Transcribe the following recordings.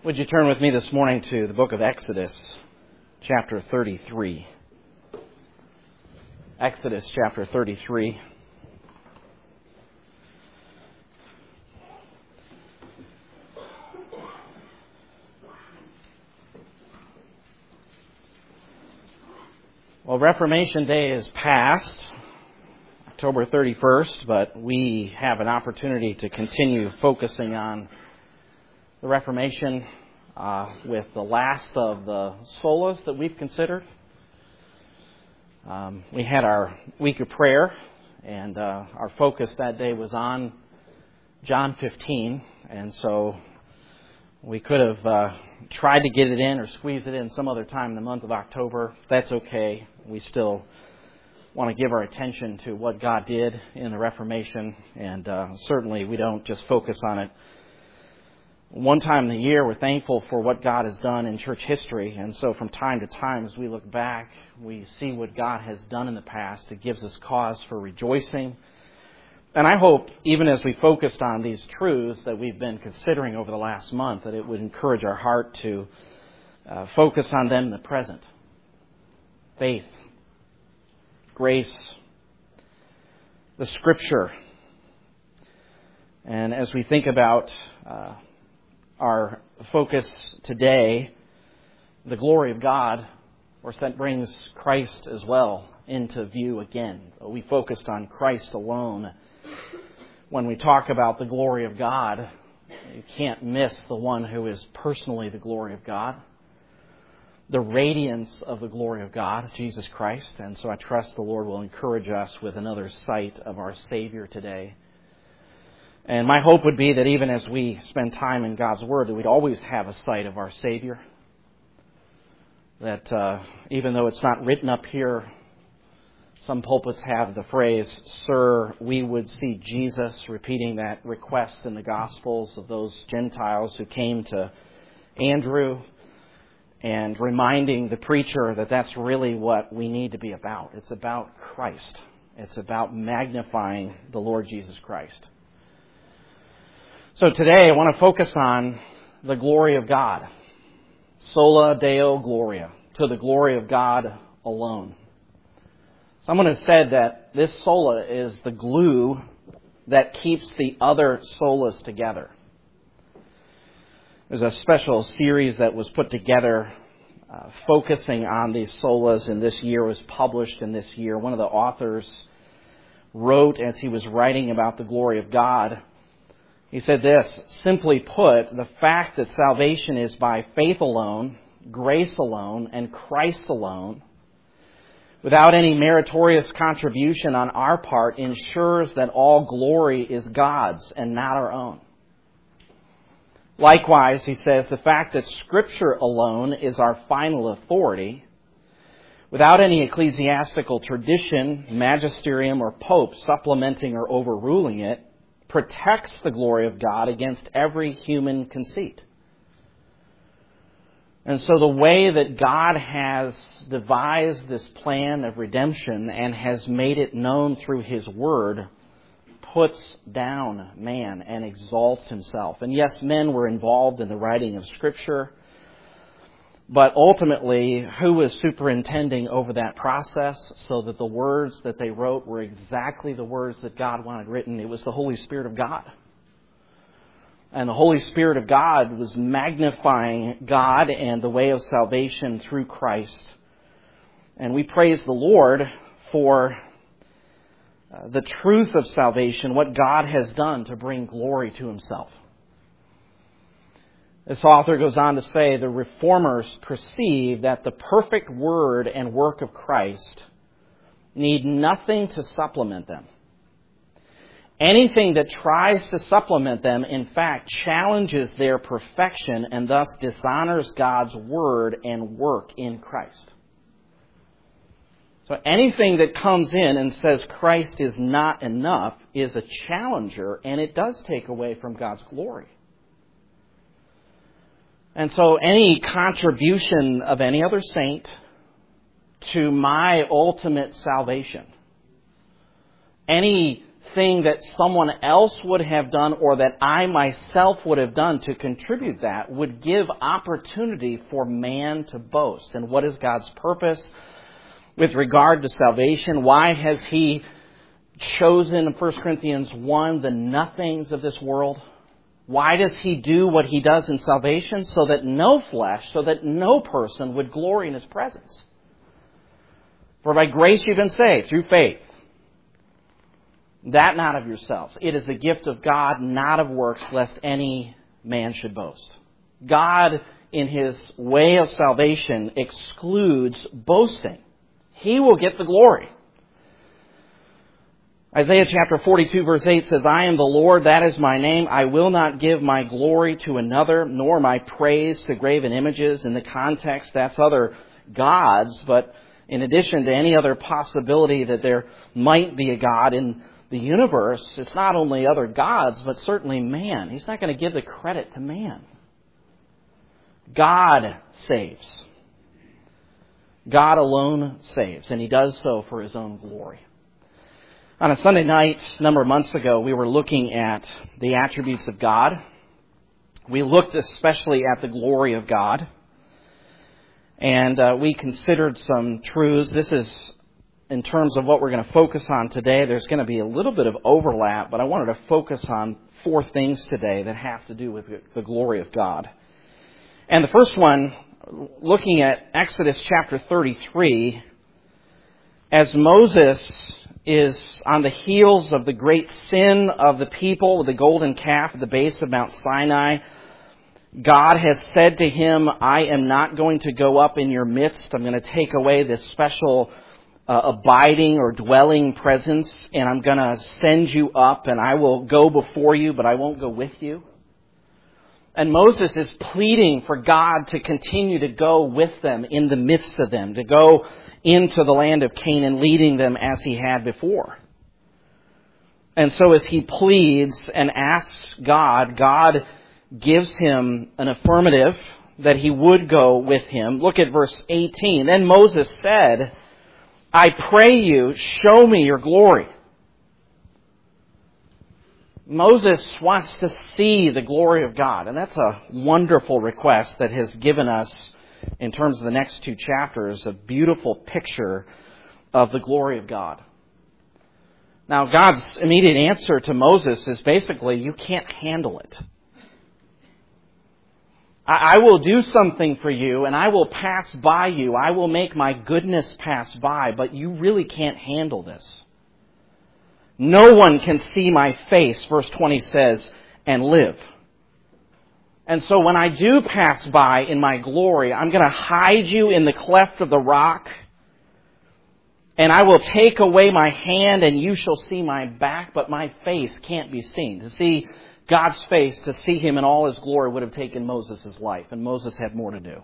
Would you turn with me this morning to the book of Exodus, chapter 33. Exodus, chapter 33. Well, Reformation Day is past, October 31st, but we have an opportunity to continue focusing on the Reformation with the last of the solas that we've considered. We had our week of prayer, and our focus that day was on John 15, and so we could have tried to get it in or squeeze it in some other time in the month of October. That's okay. We still want to give our attention to what God did in the Reformation, and certainly we don't just focus on it one time in the year. We're thankful for what God has done in church history, and so from time to time as we look back, we see what God has done in the past. It gives us cause for rejoicing. And I hope, even as we focused on these truths that we've been considering over the last month, that it would encourage our heart to focus on them in the present. Faith, grace, the Scripture. And as we think about our focus today, the glory of God, of course, that brings Christ as well into view again. We focused on Christ alone. When we talk about the glory of God, you can't miss the one who is personally the glory of God, the radiance of the glory of God, Jesus Christ. And so I trust the Lord will encourage us with another sight of our Savior today. And my hope would be that even as we spend time in God's Word, that we'd always have a sight of our Savior. That even though it's not written up here, some pulpits have the phrase, "Sir, we would see Jesus," repeating that request in the Gospels of those Gentiles who came to Andrew, and reminding the preacher that that's really what we need to be about. It's about Christ. It's about magnifying the Lord Jesus Christ. So today I want to focus on the glory of God. Sola Deo Gloria, to the glory of God alone. Someone has said that this sola is the glue that keeps the other solas together. There's a special series that was put together focusing on these solas, and this year was published in this year. One of the authors wrote, as he was writing about the glory of God, he said this: simply put, the fact that salvation is by faith alone, grace alone, and Christ alone, without any meritorious contribution on our part, ensures that all glory is God's and not our own. Likewise, he says, the fact that Scripture alone is our final authority, without any ecclesiastical tradition, magisterium, or pope supplementing or overruling it, protects the glory of God against every human conceit. And so the way that God has devised this plan of redemption and has made it known through His Word puts down man and exalts Himself. And yes, men were involved in the writing of Scripture, but ultimately, who was superintending over that process so that the words that they wrote were exactly the words that God wanted written? It was the Holy Spirit of God. And the Holy Spirit of God was magnifying God and the way of salvation through Christ. And we praise the Lord for the truth of salvation, what God has done to bring glory to Himself. This author goes on to say, the reformers perceive that the perfect word and work of Christ need nothing to supplement them. Anything that tries to supplement them, in fact, challenges their perfection and thus dishonors God's word and work in Christ. So anything that comes in and says Christ is not enough is a challenger, and it does take away from God's glory. And so any contribution of any other saint to my ultimate salvation, any thing that someone else would have done or that I myself would have done to contribute that would give opportunity for man to boast. And what is God's purpose with regard to salvation? Why has He chosen in 1 Corinthians 1 the nothings of this world? Why does He do what He does in salvation? So that no flesh, so that no person would glory in His presence. For by grace you've been saved through faith. That not of yourselves. It is the gift of God, not of works, lest any man should boast. God, in His way of salvation, excludes boasting. He will get the glory. Isaiah chapter 42 verse 8 says, I am the Lord, that is my name. I will not give my glory to another, nor my praise to graven images. In the context, that's other gods, but in addition to any other possibility that there might be a God in the universe, it's not only other gods, but certainly man. He's not going to give the credit to man. God saves. God alone saves, and He does so for His own glory. On a Sunday night, a number of months ago, we were looking at the attributes of God. We looked especially at the glory of God, and we considered some truths. This is in terms of what we're going to focus on today. There's going to be a little bit of overlap, but I wanted to focus on 4 things today that have to do with the glory of God. And the first one, looking at Exodus chapter 33, as Moses is on the heels of the great sin of the people with the golden calf at the base of Mount Sinai, God has said to him, I am not going to go up in your midst. I'm going to take away this special abiding or dwelling presence, and I'm going to send you up, and I will go before you, but I won't go with you. And Moses is pleading for God to continue to go with them in the midst of them, to go into the land of Canaan, leading them as He had before. And so as he pleads and asks God, God gives him an affirmative that He would go with him. Look at verse 18. Then Moses said, I pray you, show me your glory. Moses wants to see the glory of God, and that's a wonderful request that has given us, in terms of the next 2 chapters, a beautiful picture of the glory of God. Now, God's immediate answer to Moses is basically, you can't handle it. I will do something for you, and I will pass by you. I will make my goodness pass by, but you really can't handle this. No one can see my face, verse 20 says, and live. And so when I do pass by in my glory, I'm going to hide you in the cleft of the rock, and I will take away my hand, and you shall see my back, but my face can't be seen. To see God's face, to see Him in all His glory, would have taken Moses' life, and Moses had more to do.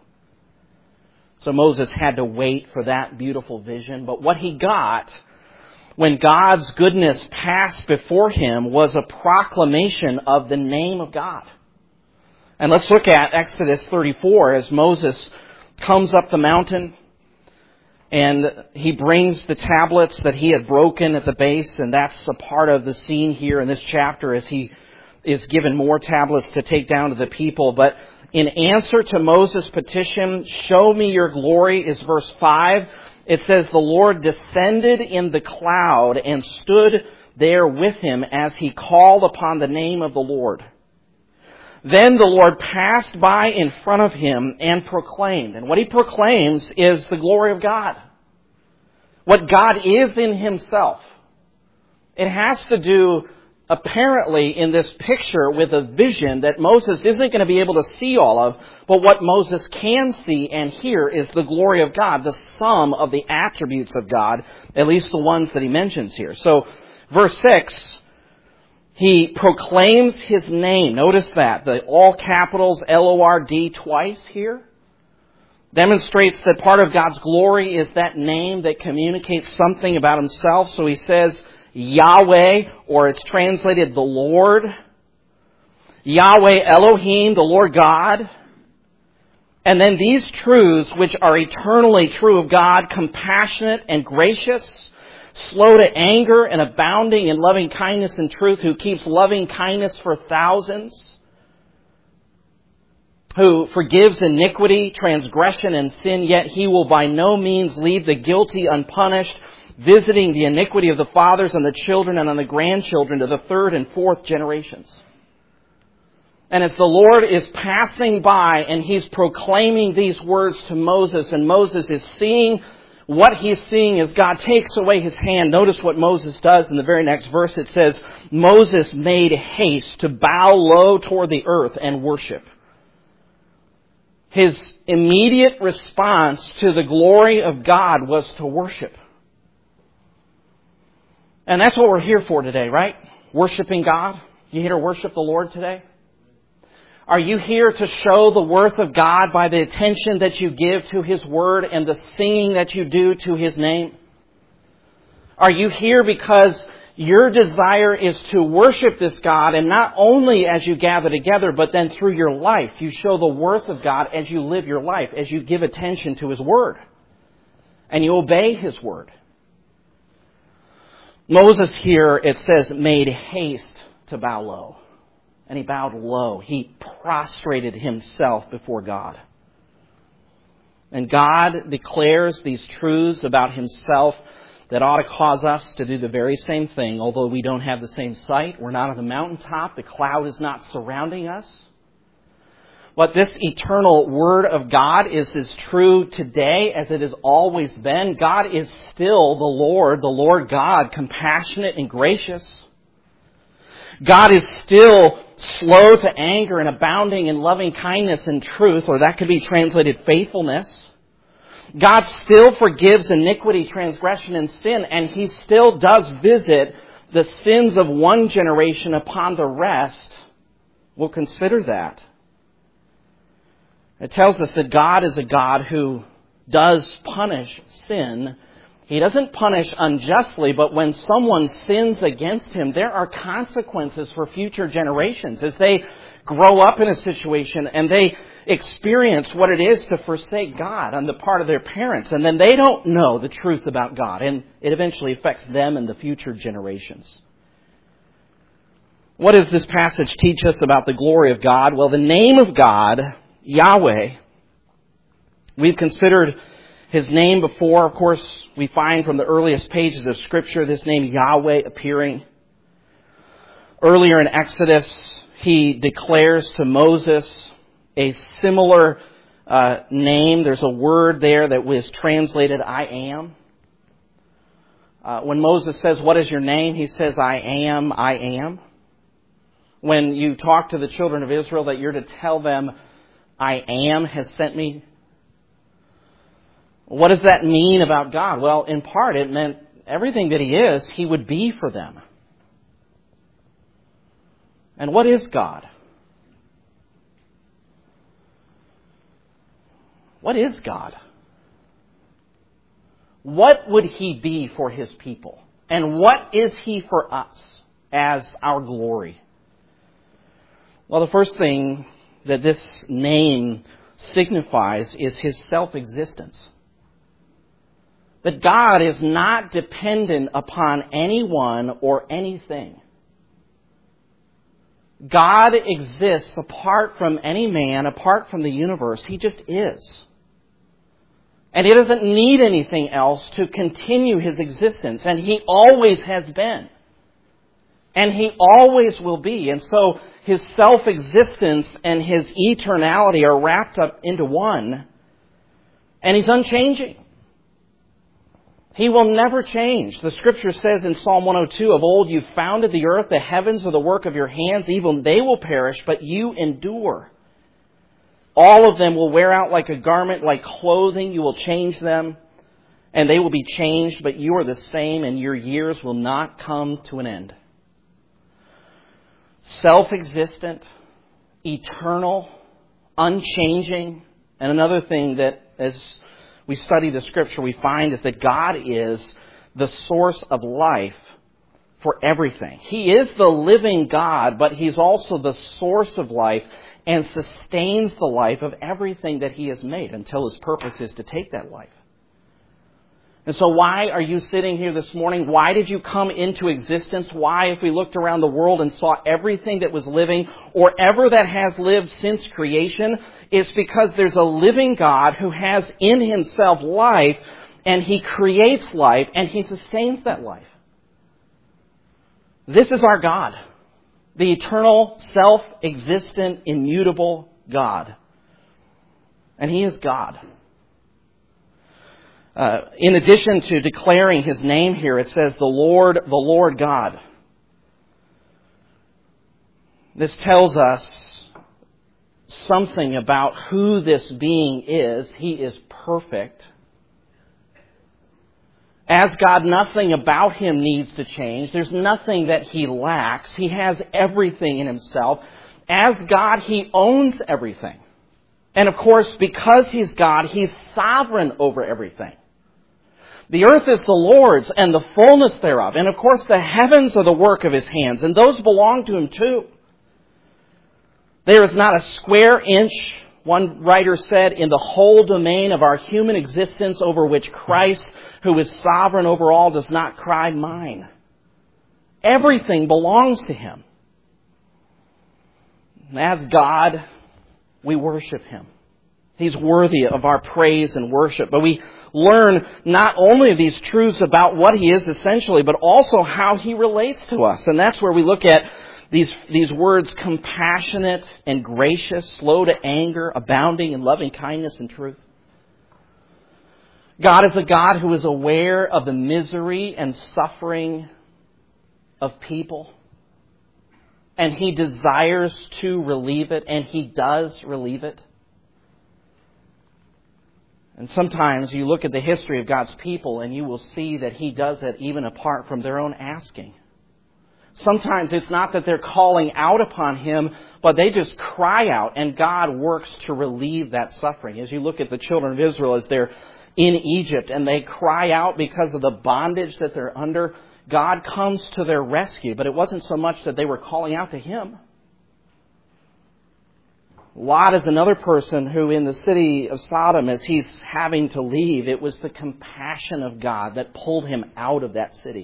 So Moses had to wait for that beautiful vision. But what he got when God's goodness passed before him was a proclamation of the name of God. And let's look at Exodus 34 as Moses comes up the mountain and he brings the tablets that he had broken at the base, and that's a part of the scene here in this chapter as he is given more tablets to take down to the people. But in answer to Moses' petition, show me your glory, is verse 5. It says, the Lord descended in the cloud and stood there with him as he called upon the name of the Lord. Then the Lord passed by in front of him and proclaimed. And what he proclaims is the glory of God. What God is in Himself. It has to do, apparently, in this picture with a vision that Moses isn't going to be able to see all of, but what Moses can see and hear is the glory of God, the sum of the attributes of God, at least the ones that he mentions here. So, verse 6, he proclaims His name. Notice that, the all capitals Lord twice here. Demonstrates that part of God's glory is that name that communicates something about Himself. So he says, Yahweh, or it's translated the Lord. Yahweh Elohim, the Lord God. And then these truths, which are eternally true of God, compassionate and gracious, slow to anger and abounding in loving kindness and truth, who keeps loving kindness for thousands, who forgives iniquity, transgression, and sin, yet He will by no means leave the guilty unpunished, visiting the iniquity of the fathers on the children and on the grandchildren to the third and fourth generations. And as the Lord is passing by and He's proclaiming these words to Moses, and Moses is seeing what he's seeing as God takes away His hand. Notice what Moses does in the very next verse. It says, Moses made haste to bow low toward the earth and worship. His immediate response to the glory of God was to worship. And that's what we're here for today, right? Worshiping God. You here to worship the Lord today? Are you here to show the worth of God by the attention that you give to His Word and the singing that you do to His name? Are you here because your desire is to worship this God, and not only as you gather together, but then through your life, you show the worth of God as you live your life, as you give attention to His Word, and you obey His Word? Moses here, it says, made haste to bow low. And he bowed low. He prostrated himself before God. And God declares these truths about Himself that ought to cause us to do the very same thing. Although we don't have the same sight, we're not on the mountaintop, the cloud is not surrounding us. What this eternal Word of God is as true today as it has always been. God is still the Lord God, compassionate and gracious. God is still slow to anger and abounding in loving kindness and truth, or that could be translated faithfulness. God still forgives iniquity, transgression, and sin, and He still does visit the sins of one generation upon the rest. We'll consider that. It tells us that God is a God who does punish sin. He doesn't punish unjustly, but when someone sins against Him, there are consequences for future generations as they grow up in a situation and they experience what it is to forsake God on the part of their parents. And then they don't know the truth about God, and it eventually affects them and the future generations. What does this passage teach us about the glory of God? Well, the name of God, Yahweh, we've considered His name before. Of course, we find from the earliest pages of Scripture this name Yahweh appearing. Earlier in Exodus, He declares to Moses a similar name. There's a word there that was translated I am. When Moses says, "What is your name?" he says, I am, I am. When you talk to the children of Israel that you're to tell them, I am has sent me. What does that mean about God? Well, in part, it meant everything that He is, He would be for them. And what is God? What is God? What would He be for His people? And what is He for us as our glory? Well, the first thing that this name signifies is His self-existence. That God is not dependent upon anyone or anything. God exists apart from any man, apart from the universe. He just is. And He doesn't need anything else to continue His existence. And He always has been. And He always will be. And so His self-existence and His eternality are wrapped up into one. And He's unchanging. He will never change. The Scripture says in Psalm 102, "Of old you founded the earth, the heavens are the work of your hands. Even they will perish, but you endure. All of them will wear out like a garment, like clothing. You will change them, and they will be changed, but you are the same, and your years will not come to an end." Self-existent, eternal, unchanging. And another thing that, as we study the Scripture, we find is that God is the source of life for everything. He is the living God, but He's also the source of life and sustains the life of everything that He has made until His purpose is to take that life. And so why are you sitting here this morning? Why did you come into existence? Why, if we looked around the world and saw everything that was living or ever that has lived since creation, it's because there's a living God who has in Himself life, and He creates life, and He sustains that life. This is our God, the eternal, self-existent, immutable God. And He is God. In addition to declaring His name here, it says the Lord God. This tells us something about who this being is. He is perfect. As God, nothing about Him needs to change. There's nothing that He lacks. He has everything in Himself. As God, He owns everything. And of course, because He's God, He's sovereign over everything. The earth is the Lord's and the fullness thereof. And of course, the heavens are the work of His hands, and those belong to Him too. There is not a square inch, one writer said, in the whole domain of our human existence over which Christ, who is sovereign over all, does not cry, mine. Everything belongs to Him. And as God, we worship Him. He's worthy of our praise and worship. But we learn not only these truths about what He is essentially, but also how He relates to us. And that's where we look at these words, compassionate and gracious, slow to anger, abounding in loving kindness and truth. God is a God who is aware of the misery and suffering of people. And He desires to relieve it, and He does relieve it. And sometimes you look at the history of God's people and you will see that He does it even apart from their own asking. Sometimes it's not that they're calling out upon Him, but they just cry out, and God works to relieve that suffering. As you look at the children of Israel as they're in Egypt and they cry out because of the bondage that they're under, God comes to their rescue. But it wasn't so much that they were calling out to Him. Lot is another person who in the city of Sodom, as he's having to leave, it was the compassion of God that pulled him out of that city.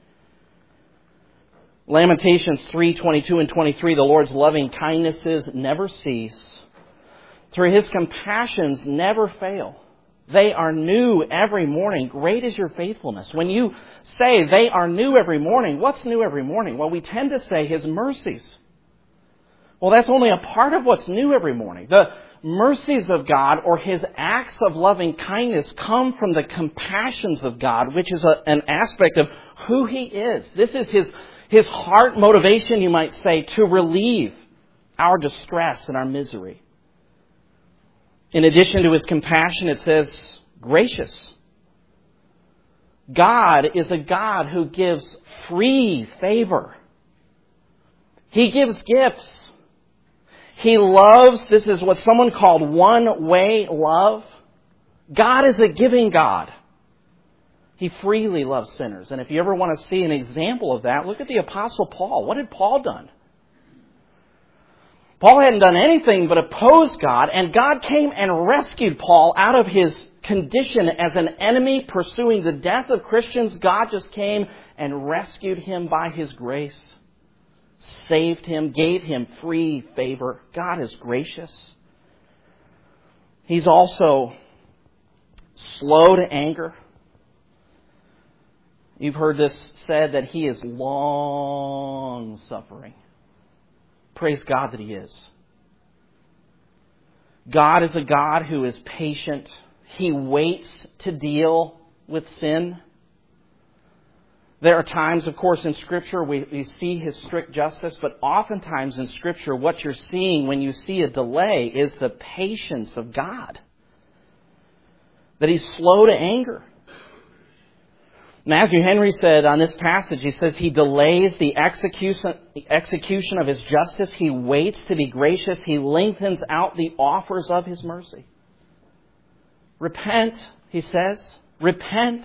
Lamentations 3:22 and 23, the Lord's loving kindnesses never cease. Through His compassions never fail. They are new every morning. Great is your faithfulness. When you say they are new every morning, what's new every morning? Well, we tend to say His mercies. Well, that's only a part of what's new every morning. The mercies of God, or His acts of loving kindness, come from the compassions of God, which is an aspect of who He is. This is His heart motivation, you might say, to relieve our distress and our misery. In addition to His compassion, it says gracious. God is a God who gives free favor. He gives gifts. He loves. This is what someone called one-way love. God is a giving God. He freely loves sinners. And if you ever want to see an example of that, look at the Apostle Paul. What had Paul done? Paul hadn't done anything but oppose God, and God came and rescued Paul out of his condition as an enemy pursuing the death of Christians. God just came and rescued him by His grace, saved him, gave him free favor. God is gracious. He's also slow to anger. You've heard this said that He is long-suffering. Praise God that He is. God is a God who is patient. He waits to deal with sin. There are times, of course, in Scripture we see His strict justice, but oftentimes in Scripture what you're seeing when you see a delay is the patience of God. That He's slow to anger. Matthew Henry said on this passage, he says, He delays the execution of His justice. He waits to be gracious. He lengthens out the offers of His mercy. Repent, He says. Repent.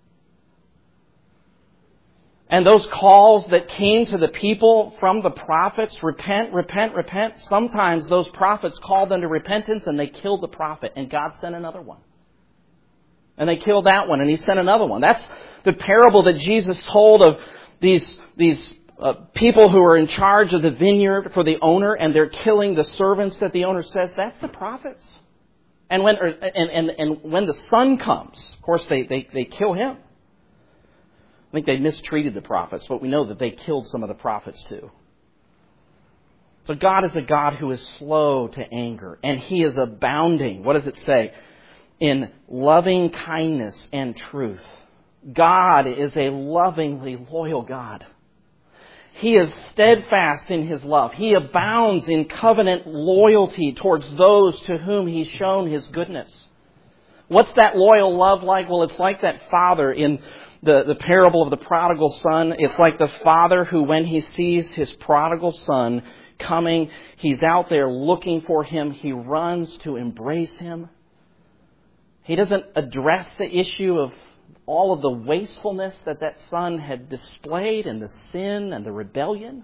And those calls that came to the people from the prophets, repent, repent, repent, sometimes those prophets called them to repentance and they killed the prophet, and God sent another one. And they killed that one, and he sent another one. That's the parable that Jesus told of these people who are in charge of the vineyard for the owner, and they're killing the servants that the owner says. That's the prophets. And when the son comes, of course, they kill him. I think they mistreated the prophets, but we know that they killed some of the prophets too. So God is a God who is slow to anger, and He is abounding. What does it say? In loving kindness and truth. God is a lovingly loyal God. He is steadfast in His love. He abounds in covenant loyalty towards those to whom He's shown His goodness. What's that loyal love like? Well, it's like that father in the parable of the prodigal son. It's like the father who, when he sees his prodigal son coming, he's out there looking for him. He runs to embrace him. He doesn't address the issue of all of the wastefulness that son had displayed, and the sin and the rebellion.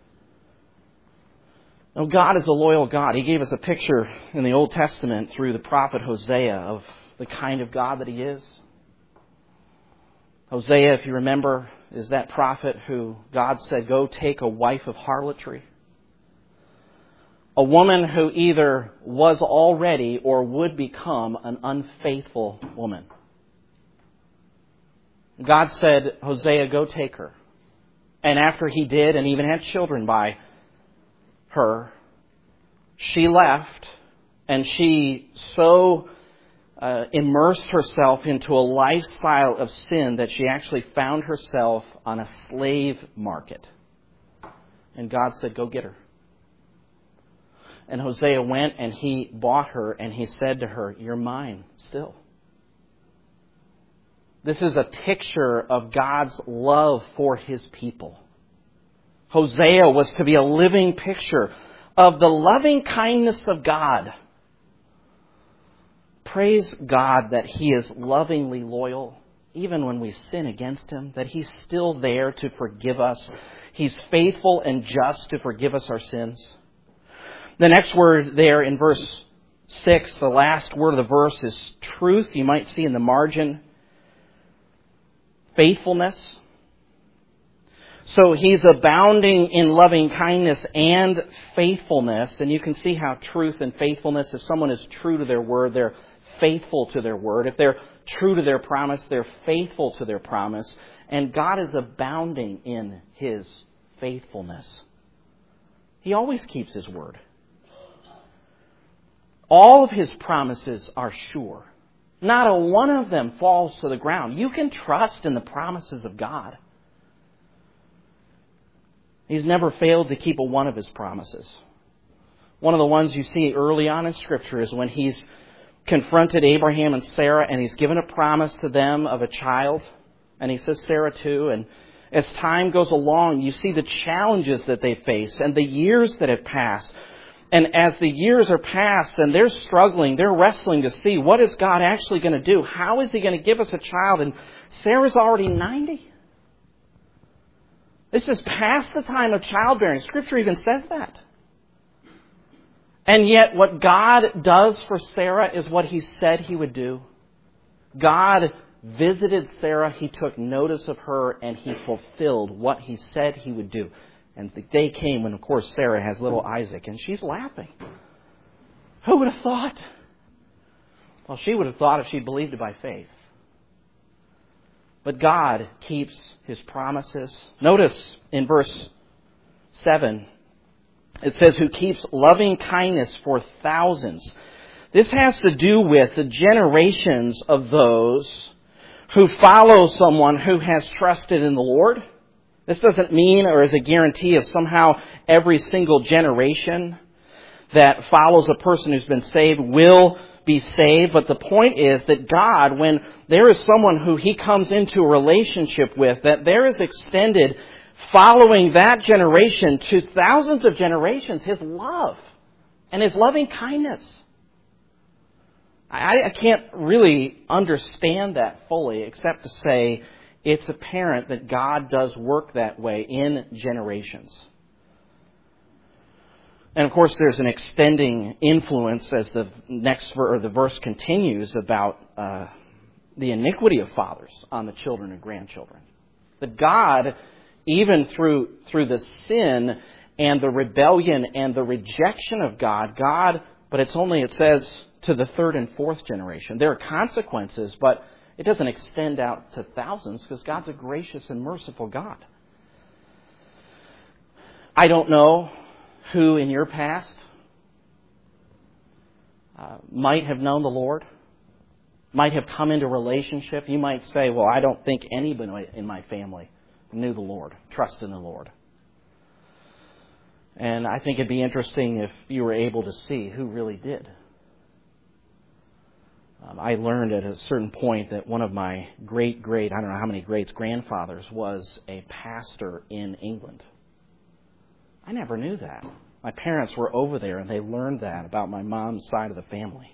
No, God is a loyal God. He gave us a picture in the Old Testament through the prophet Hosea of the kind of God that He is. Hosea, if you remember, is that prophet who God said, go take a wife of harlotry. A woman who either was already or would become an unfaithful woman. God said, Hosea, go take her. And after he did, and even had children by her, she left, and she so immersed herself into a lifestyle of sin that she actually found herself on a slave market. And God said, go get her. And Hosea went and he bought her, and he said to her, you're mine still. This is a picture of God's love for His people. Hosea was to be a living picture of the loving kindness of God. Praise God that He is lovingly loyal, even when we sin against Him, that He's still there to forgive us. He's faithful and just to forgive us our sins. The next word there in verse 6, the last word of the verse, is truth. You might see in the margin, faithfulness. So He's abounding in loving kindness and faithfulness. And you can see how truth and faithfulness, if someone is true to their word, they're faithful to their word. If they're true to their promise, they're faithful to their promise. And God is abounding in His faithfulness. He always keeps His word. All of His promises are sure. Not a one of them falls to the ground. You can trust in the promises of God. He's never failed to keep a one of His promises. One of the ones you see early on in Scripture is when He's confronted Abraham and Sarah, and He's given a promise to them of a child. And He says Sarah too. And as time goes along, you see the challenges that they face and the years that have passed. And as the years are passed and they're struggling, they're wrestling to see, what is God actually going to do? How is He going to give us a child? And Sarah's already 90. This is past the time of childbearing. Scripture even says that. And yet what God does for Sarah is what He said He would do. God visited Sarah, He took notice of her, and He fulfilled what He said He would do. And the day came when, of course, Sarah has little Isaac, and she's laughing. Who would have thought? Well, she would have thought if she believed it by faith. But God keeps His promises. Notice in verse 7, it says, who keeps loving kindness for thousands. This has to do with the generations of those who follow someone who has trusted in the Lord. This doesn't mean or is a guarantee of somehow every single generation that follows a person who's been saved will be saved. But the point is that God, when there is someone who He comes into a relationship with, that there is extended following that generation to thousands of generations, His love and His loving kindness. I can't really understand that fully except to say it's apparent that God does work that way in generations. And of course, there's an extending influence as the next the verse continues about the iniquity of fathers on the children and grandchildren. That God, even through the sin and the rebellion and the rejection of God, but it's only, it says, to the third and fourth generation. There are consequences, but it doesn't extend out to thousands because God's a gracious and merciful God. I don't know who in your past might have known the Lord, might have come into relationship. You might say, well, I don't think anybody in my family knew the Lord, trusted in the Lord. And I think it'd be interesting if you were able to see who really did. I learned at a certain point that one of my I don't know how many greats, grandfathers was a pastor in England. I never knew that. My parents were over there and they learned that about my mom's side of the family.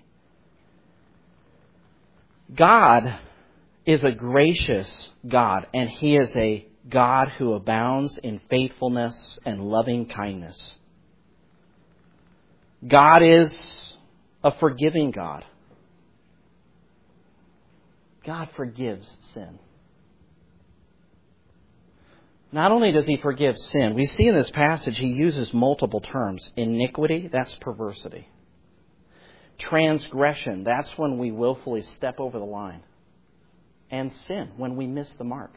God is a gracious God, and He is a God who abounds in faithfulness and loving kindness. God is a forgiving God. God forgives sin. Not only does He forgive sin, we see in this passage He uses multiple terms. Iniquity, that's perversity. Transgression, that's when we willfully step over the line. And sin, when we miss the mark.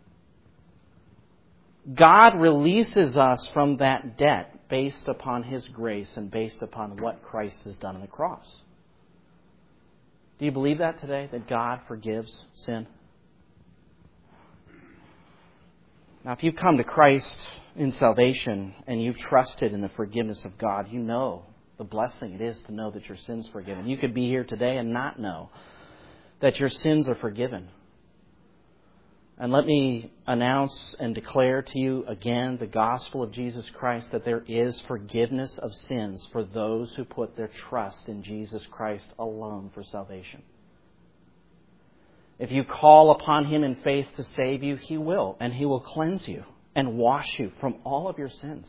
God releases us from that debt based upon His grace and based upon what Christ has done on the cross. Do you believe that today, that God forgives sin? Now, if you've come to Christ in salvation and you've trusted in the forgiveness of God, you know the blessing it is to know that your sin's forgiven. You could be here today and not know that your sins are forgiven. And let me announce and declare to you again the gospel of Jesus Christ, that there is forgiveness of sins for those who put their trust in Jesus Christ alone for salvation. If you call upon Him in faith to save you, He will, and He will cleanse you and wash you from all of your sins.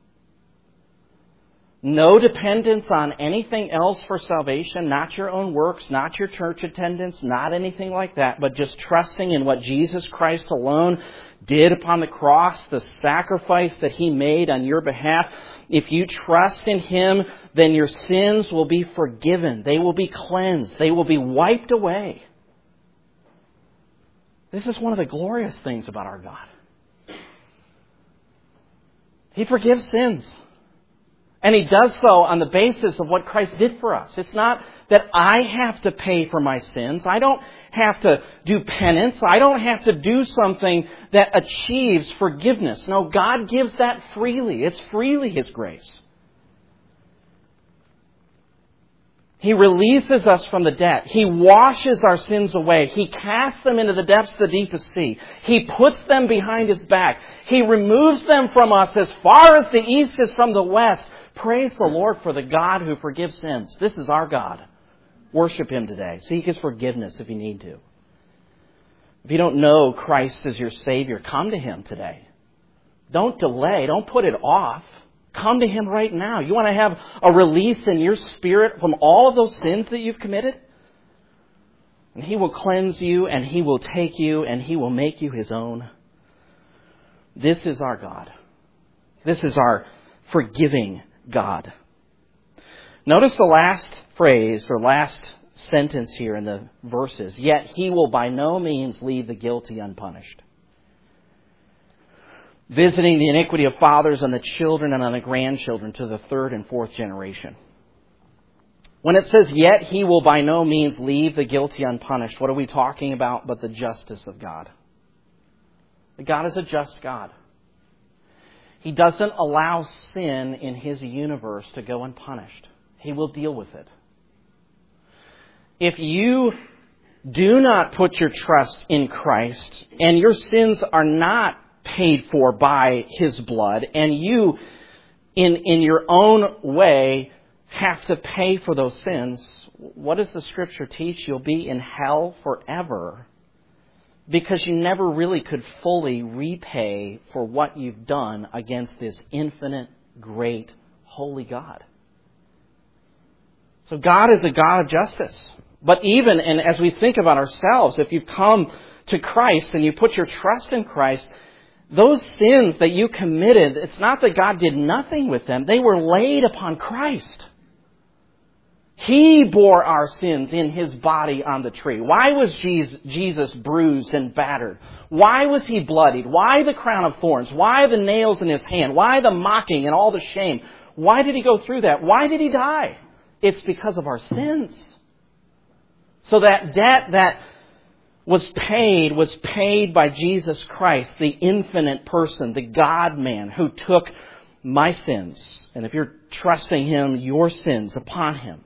No dependence on anything else for salvation, not your own works, not your church attendance, not anything like that, but just trusting in what Jesus Christ alone did upon the cross, the sacrifice that He made on your behalf. If you trust in Him, then your sins will be forgiven. They will be cleansed. They will be wiped away. This is one of the glorious things about our God. He forgives sins. And He does so on the basis of what Christ did for us. It's not that I have to pay for my sins. I don't have to do penance. I don't have to do something that achieves forgiveness. No, God gives that freely. It's freely His grace. He releases us from the debt. He washes our sins away. He casts them into the depths of the deepest sea. He puts them behind His back. He removes them from us as far as the east is from the west. Praise the Lord for the God who forgives sins. This is our God. Worship Him today. Seek His forgiveness if you need to. If you don't know Christ as your Savior, come to Him today. Don't delay. Don't put it off. Come to Him right now. You want to have a release in your spirit from all of those sins that you've committed? And He will cleanse you, and He will take you, and He will make you His own. This is our God. This is our forgiving God. Notice the last phrase or last sentence here in the verses. Yet He will by no means leave the guilty unpunished, visiting the iniquity of fathers on the children and on the grandchildren to the third and fourth generation. When it says, yet He will by no means leave the guilty unpunished, what are we talking about but the justice of God? God is a just God. He doesn't allow sin in His universe to go unpunished. He will deal with it. If you do not put your trust in Christ and your sins are not paid for by His blood, and you, in your own way, have to pay for those sins, what does the Scripture teach? You'll be in hell forever, because you never really could fully repay for what you've done against this infinite, great, holy God. So God is a God of justice. But even, and as we think about ourselves, if you come to Christ and you put your trust in Christ, those sins that you committed, it's not that God did nothing with them. They were laid upon Christ. He bore our sins in His body on the tree. Why was Jesus bruised and battered? Why was He bloodied? Why the crown of thorns? Why the nails in His hand? Why the mocking and all the shame? Why did He go through that? Why did He die? It's because of our sins. So that debt that was paid by Jesus Christ, the infinite person, the God-man who took my sins. And if you're trusting Him, your sins upon Him.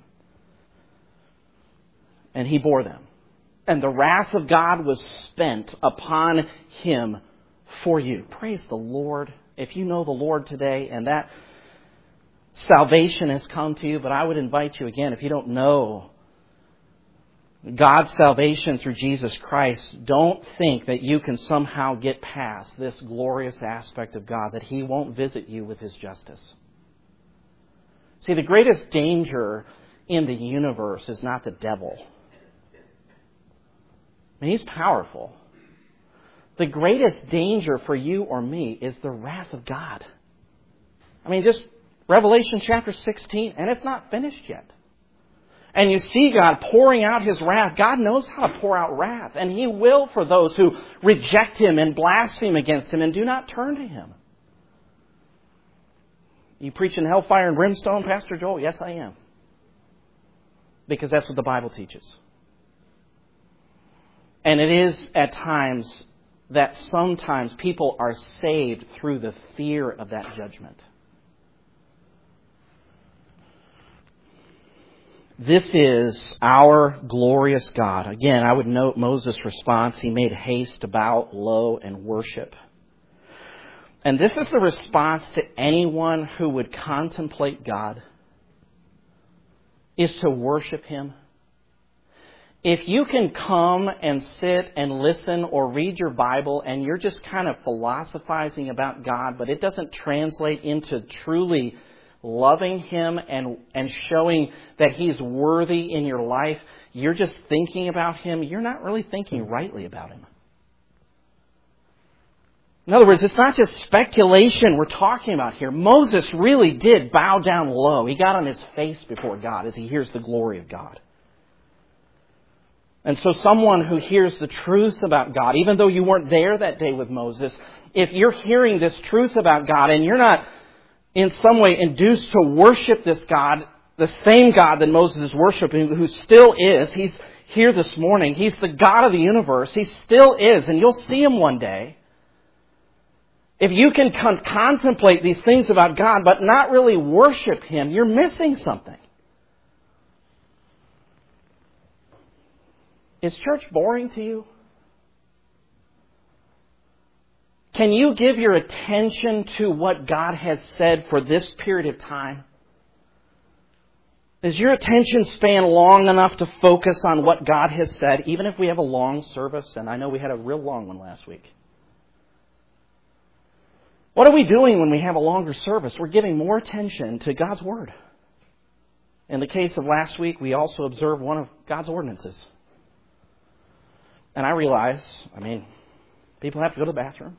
And He bore them. And the wrath of God was spent upon Him for you. Praise the Lord. If you know the Lord today and that salvation has come to you, but I would invite you again, if you don't know God's salvation through Jesus Christ, don't think that you can somehow get past this glorious aspect of God, that He won't visit you with His justice. See, the greatest danger in the universe is not the devil. I mean, he's powerful. The greatest danger for you or me is the wrath of God. I mean, just Revelation chapter 16, and it's not finished yet. And you see God pouring out His wrath. God knows how to pour out wrath. And He will for those who reject Him and blaspheme against Him and do not turn to Him. You preaching hellfire and brimstone, Pastor Joel? Yes, I am. Because that's what the Bible teaches. And it is at times that sometimes people are saved through the fear of that judgment. This is our glorious God. Again, I would note Moses' response. He made haste to bow low and worship. And this is the response to anyone who would contemplate God, is to worship Him. If you can come and sit and listen or read your Bible and you're just kind of philosophizing about God, but it doesn't translate into truly loving Him and showing that He's worthy in your life, you're just thinking about Him, you're not really thinking rightly about Him. In other words, it's not just speculation we're talking about here. Moses really did bow down low. He got on his face before God as he hears the glory of God. And so someone who hears the truth about God, even though you weren't there that day with Moses, if you're hearing this truth about God and you're not in some way induced to worship this God, the same God that Moses is worshiping, who still is, He's here this morning, He's the God of the universe, He still is, and you'll see Him one day. If you can contemplate these things about God but not really worship Him, you're missing something. Is church boring to you? Can you give your attention to what God has said for this period of time? Is your attention span long enough to focus on what God has said, even if we have a long service? And I know we had a real long one last week. What are we doing when we have a longer service? We're giving more attention to God's Word. In the case of last week, we also observed one of God's ordinances. And I realize, people have to go to the bathroom.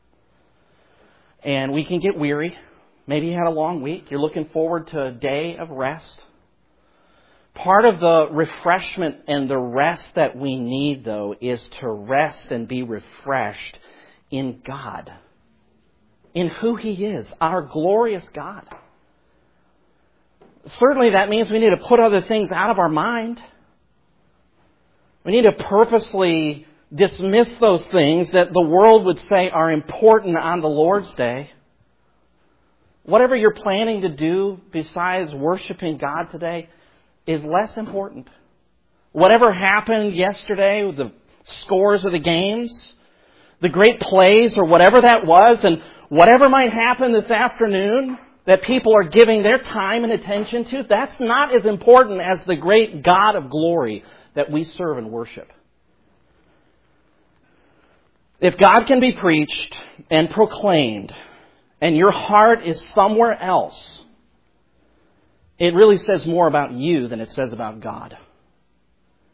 And we can get weary. Maybe you had a long week. You're looking forward to a day of rest. Part of the refreshment and the rest that we need, though, is to rest and be refreshed in God. In who He is, our glorious God. Certainly that means we need to put other things out of our mind. We need to purposely dismiss those things that the world would say are important on the Lord's Day. Whatever you're planning to do besides worshiping God today is less important. Whatever happened yesterday, the scores of the games, the great plays or whatever that was, and whatever might happen this afternoon that people are giving their time and attention to, that's not as important as the great God of glory that we serve and worship. If God can be preached and proclaimed, and your heart is somewhere else, it really says more about you than it says about God.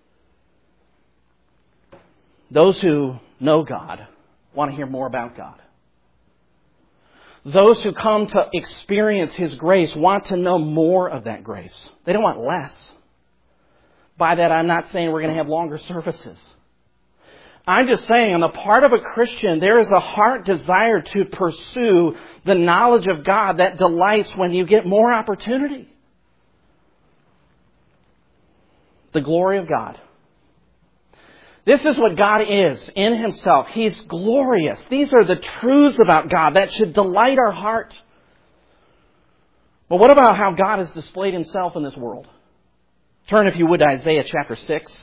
Those who know God want to hear more about God. Those who come to experience His grace want to know more of that grace. They don't want less. By that, I'm not saying we're going to have longer services. I'm just saying, on the part of a Christian, there is a heart desire to pursue the knowledge of God that delights when you get more opportunity. The glory of God. This is what God is in Himself. He's glorious. These are the truths about God that should delight our heart. But what about how God has displayed Himself in this world? Turn, if you would, to Isaiah chapter 6.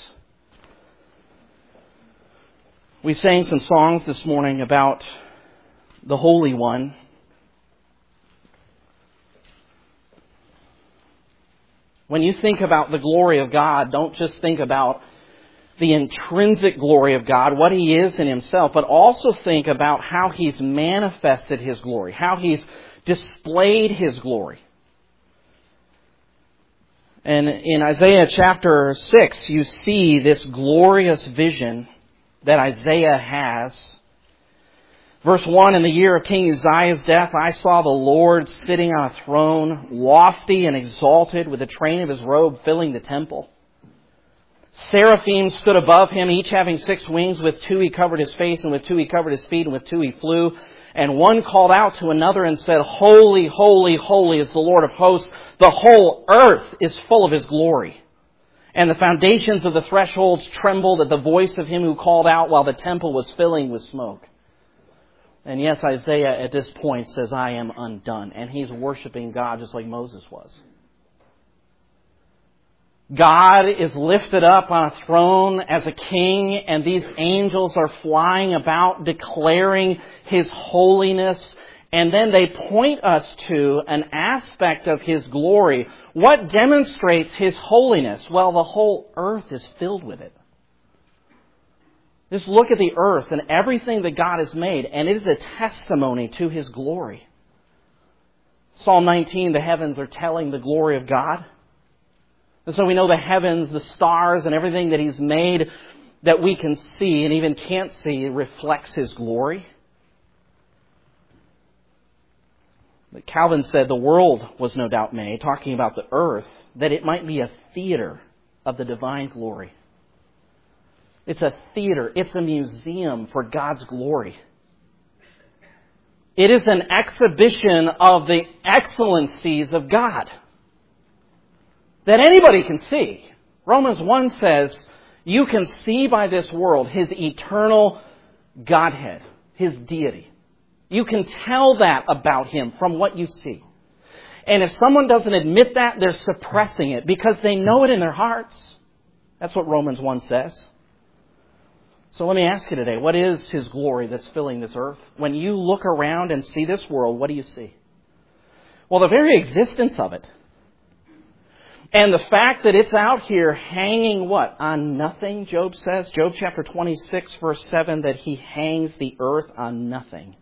We sang some songs this morning about the Holy One. When you think about the glory of God, don't just think about the intrinsic glory of God, what He is in Himself, but also think about how He's manifested His glory, how He's displayed His glory. And in Isaiah chapter 6, you see this glorious vision that Isaiah has. Verse 1, in the year of King Uzziah's death, I saw the Lord sitting on a throne, lofty and exalted, with the train of His robe filling the temple. Seraphim stood above Him, each having 6 wings. With 2 He covered His face, and with 2 He covered His feet, and with 2 He flew. And one called out to another and said, Holy, holy, holy is the Lord of hosts. The whole earth is full of His glory. And the foundations of the thresholds trembled at the voice of Him who called out, while the temple was filling with smoke. And yes, Isaiah at this point says, I am undone. And he's worshiping God just like Moses was. God is lifted up on a throne as a king, and these angels are flying about declaring His holiness. And then they point us to an aspect of His glory. What demonstrates His holiness? Well, the whole earth is filled with it. Just look at the earth and everything that God has made, and it is a testimony to His glory. Psalm 19, the heavens are telling the glory of God. And so we know the heavens, the stars, and everything that He's made that we can see and even can't see reflects His glory. But Calvin said the world was no doubt made, talking about the earth, that it might be a theater of the divine glory. It's a theater. It's a museum for God's glory. It is an exhibition of the excellencies of God that anybody can see. Romans 1 says, you can see by this world His eternal Godhead, His deity. You can tell that about Him from what you see. And if someone doesn't admit that, they're suppressing it because they know it in their hearts. That's what Romans 1 says. So let me ask you today, what is His glory that's filling this earth? When you look around and see this world, what do you see? Well, the very existence of it. And the fact that it's out here hanging what? On nothing, Job says. Job chapter 26, verse 7, that He hangs the earth on nothing.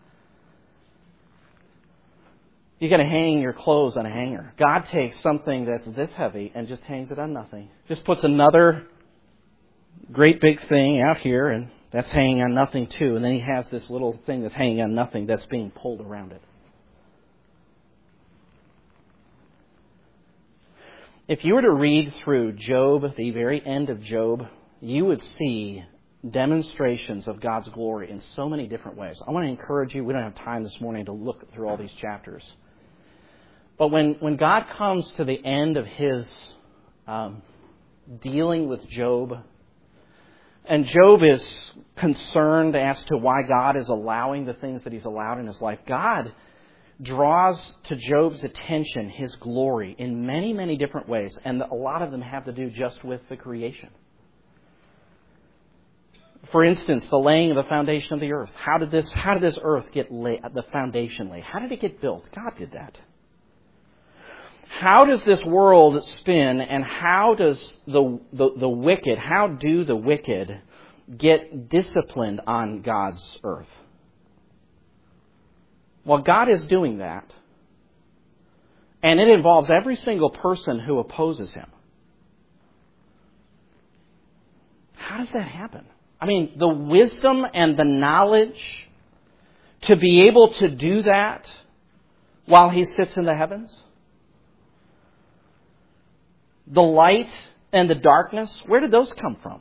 You're going to hang your clothes on a hanger. God takes something that's this heavy and just hangs it on nothing. Just puts another great big thing out here, and that's hanging on nothing too. And then He has this little thing that's hanging on nothing that's being pulled around it. If you were to read through Job, the very end of Job, you would see demonstrations of God's glory in so many different ways. I want to encourage you, we don't have time this morning to look through all these chapters. But when God comes to the end of His dealing with Job, and Job is concerned as to why God is allowing the things that He's allowed in his life, God draws to Job's attention His glory in many, many different ways. And a lot of them have to do just with the creation. For instance, the laying of the foundation of the earth. How did this earth get laid, the foundation laid? How did it get built? God did that. How does this world spin, and how does the wicked, how do the wicked get disciplined on God's earth? Well, God is doing that. And it involves every single person who opposes Him. How does that happen? I mean, the wisdom and the knowledge to be able to do that while He sits in the heavens. The light and the darkness, where did those come from?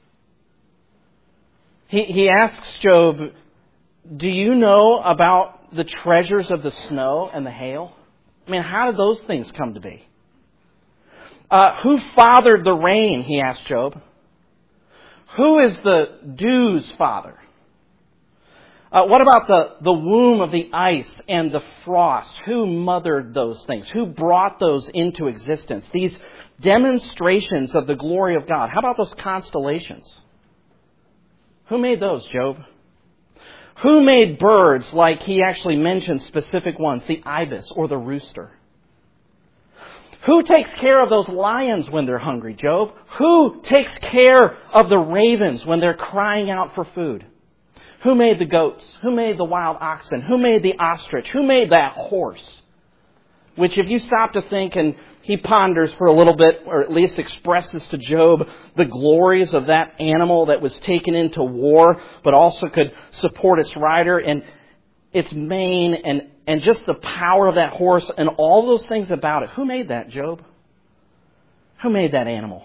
He asks Job, do you know about the treasures of the snow and the hail? I mean, how did those things come to be? Who fathered the rain, he asked Job. Who is the dew's father? What about the womb of the ice and the frost? Who mothered those things? Who brought those into existence? These demonstrations of the glory of God. How about those constellations? Who made those, Job? Who made birds like he actually mentioned specific ones, the ibis or the rooster? Who takes care of those lions when they're hungry, Job? Who takes care of the ravens when they're crying out for food? Who made the goats? Who made the wild oxen? Who made the ostrich? Who made that horse? Which if you stop to think, and he ponders for a little bit, or at least expresses to Job the glories of that animal that was taken into war, but also could support its rider and its mane and just the power of that horse and all those things about it. Who made that, Job? Who made that animal?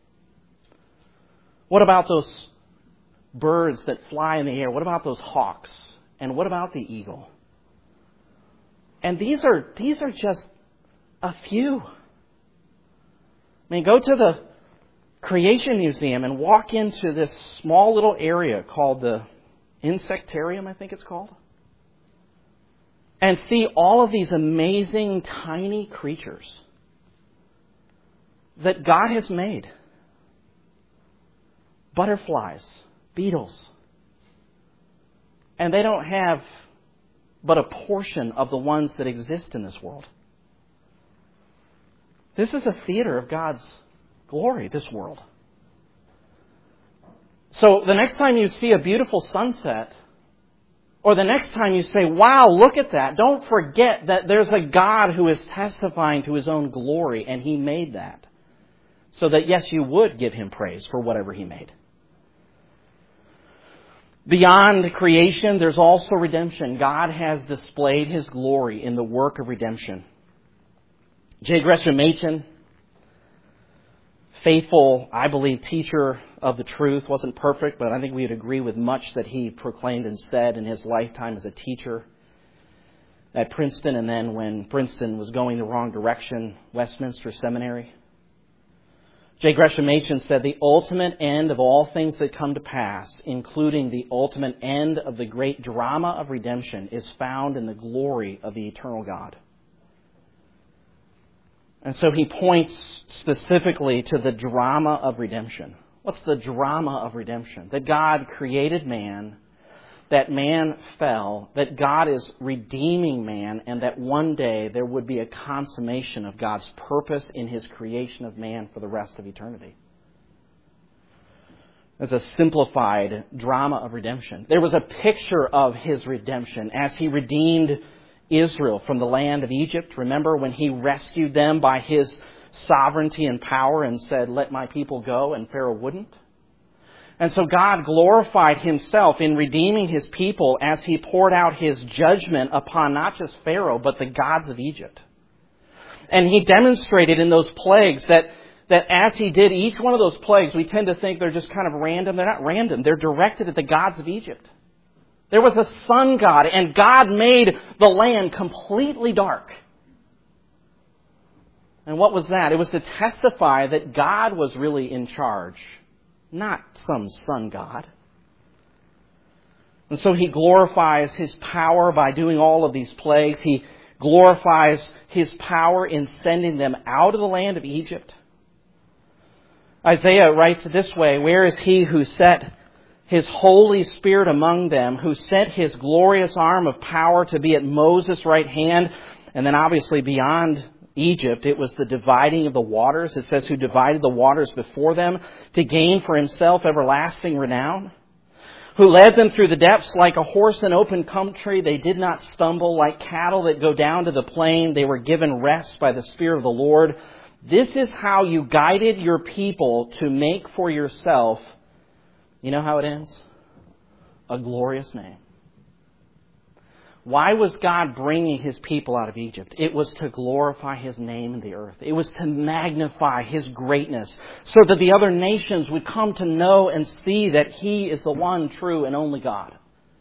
What about those birds that fly in the air? What about those hawks? And what about the eagle? And these are just a few. I mean, go to the Creation Museum and walk into this small little area called the Insectarium, I think it's called, and see all of these amazing tiny creatures that God has made. Butterflies, beetles. And they don't have but a portion of the ones that exist in this world. This is a theater of God's glory, this world. So the next time you see a beautiful sunset, or the next time you say, wow, look at that, don't forget that there's a God who is testifying to His own glory, and He made that. So that, yes, you would give Him praise for whatever He made. Beyond creation, there's also redemption. God has displayed His glory in the work of redemption. J. Gresham Machen, faithful, I believe, teacher of the truth, wasn't perfect, but I think we would agree with much that he proclaimed and said in his lifetime as a teacher at Princeton, and then when Princeton was going the wrong direction, Westminster Seminary. J. Gresham Machen said, the ultimate end of all things that come to pass, including the ultimate end of the great drama of redemption, is found in the glory of the eternal God. And so he points specifically to the drama of redemption. What's the drama of redemption? That God created man, that man fell, that God is redeeming man, and that one day there would be a consummation of God's purpose in His creation of man for the rest of eternity. It's a simplified drama of redemption. There was a picture of His redemption as He redeemed Israel from the land of Egypt. Remember when He rescued them by His sovereignty and power and said, let my people go, and Pharaoh wouldn't? And so God glorified Himself in redeeming His people as He poured out His judgment upon not just Pharaoh, but the gods of Egypt. And He demonstrated in those plagues that as He did each one of those plagues, we tend to think they're just kind of random. They're not random. They're directed at the gods of Egypt. There was a sun god, and God made the land completely dark. And what was that? It was to testify that God was really in charge, not some sun god. And so He glorifies His power by doing all of these plagues. He glorifies His power in sending them out of the land of Egypt. Isaiah writes it this way, where is He who set His Holy Spirit among them, who sent His glorious arm of power to be at Moses' right hand? And then obviously beyond Egypt, it was the dividing of the waters. It says, who divided the waters before them to gain for Himself everlasting renown. Who led them through the depths like a horse in open country. They did not stumble like cattle that go down to the plain. They were given rest by the Spirit of the Lord. This is how you guided your people to make for yourself You know how it ends? A glorious name. Why was God bringing His people out of Egypt? It was to glorify His name in the earth. It was to magnify His greatness so that the other nations would come to know and see that He is the one true and only God.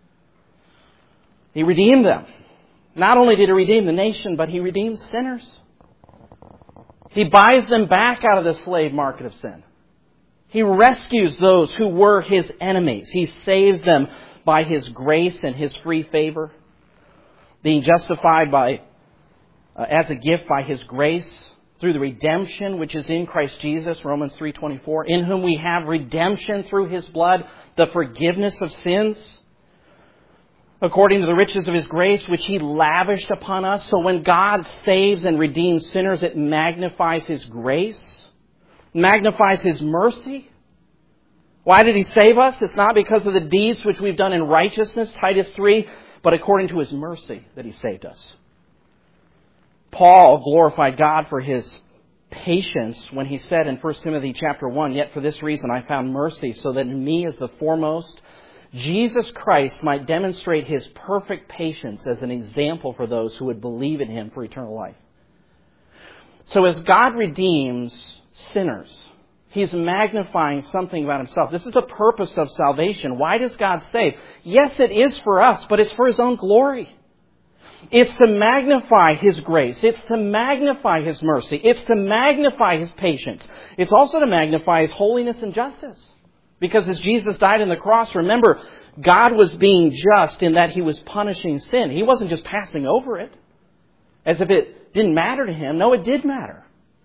He redeemed them. Not only did He redeem the nation, but He redeemed sinners. He buys them back out of the slave market of sin. He rescues those who were His enemies. He saves them by His grace and His free favor. Being justified as a gift by His grace through the redemption which is in Christ Jesus, Romans 3:24, in whom we have redemption through His blood, the forgiveness of sins, according to the riches of His grace, which He lavished upon us. So when God saves and redeems sinners, it magnifies His grace, magnifies His mercy. Why did He save us? It's not because of the deeds which we've done in righteousness, Titus 3, but according to His mercy that He saved us. Paul glorified God for His patience when he said in 1 Timothy chapter 1, "Yet for this reason I found mercy, so that in me as the foremost, Jesus Christ might demonstrate His perfect patience as an example for those who would believe in Him for eternal life." So as God redeems sinners, He's magnifying something about Himself. This is the purpose of salvation. Why does God save? Yes, it is for us, but it's for His own glory. It's to magnify His grace. It's to magnify His mercy. It's to magnify His patience. It's also to magnify His holiness and justice. Because as Jesus died on the cross, remember, God was being just in that He was punishing sin. He wasn't just passing over it as if it didn't matter to Him. No, it did matter.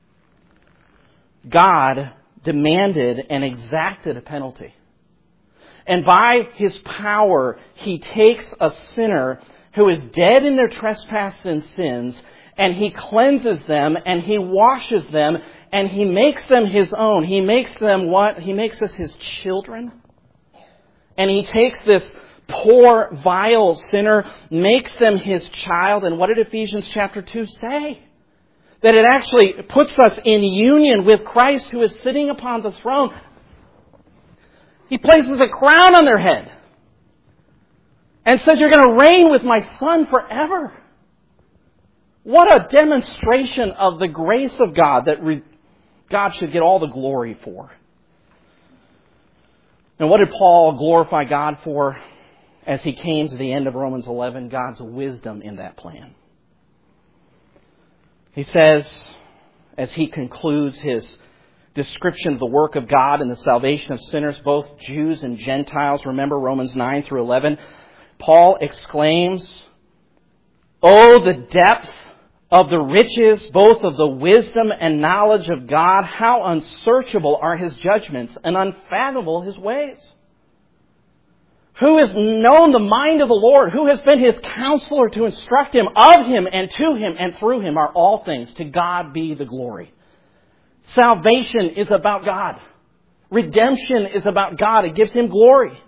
God demanded and exacted a penalty. And by His power, He takes a sinner who is dead in their trespasses and sins, and He cleanses them, and He washes them, and He makes them His own. He makes them what? He makes us His children. And He takes this poor, vile sinner, makes them His child. And what did Ephesians chapter 2 say? That it actually puts us in union with Christ who is sitting upon the throne. He places a crown on their head and says, "You're going to reign with my Son forever." What a demonstration of the grace of God that God should get all the glory for. And what did Paul glorify God for as he came to the end of Romans 11? God's wisdom in that plan. He says, as he concludes his description of the work of God and the salvation of sinners, both Jews and Gentiles, remember Romans 9 through 11, Paul exclaims, "Oh, the depth of the riches, both of the wisdom and knowledge of God, how unsearchable are His judgments and unfathomable His ways. Who has known the mind of the Lord? Who has been His counselor to instruct Him? Of Him and to Him and through Him are all things. To God be the glory." Salvation is about God. Redemption is about God. It gives Him glory.